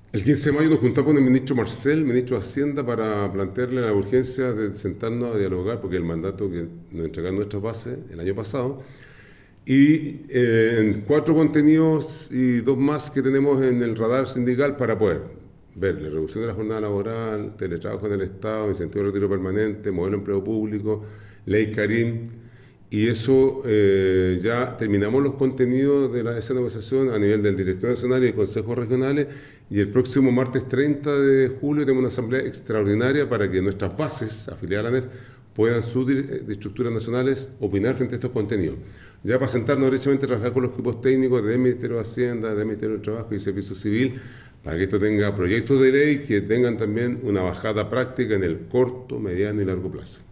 El 15 de mayo nos juntamos con el ministro Marcel, ministro de Hacienda, para plantearle la urgencia de sentarnos a dialogar, porque el mandato que nos entregaron nuestras bases el año pasado, y en cuatro contenidos y dos más que tenemos en el radar sindical para poder ver la reducción de la jornada laboral, teletrabajo en el Estado, incentivo de retiro permanente, modelo de empleo público, ley Karim, y eso ya terminamos los contenidos de esa negociación a nivel del director nacional y de consejos regionales, y el próximo martes 30 de julio tenemos una asamblea extraordinaria para que nuestras bases afiliadas a la ANEF puedan sus de estructuras nacionales opinar frente a estos contenidos. Ya para sentarnos derechamente a trabajar con los equipos técnicos del Ministerio de Hacienda, del Ministerio del Trabajo y Servicio Civil, para que esto tenga proyectos de ley que tengan también una bajada práctica en el corto, mediano y largo plazo.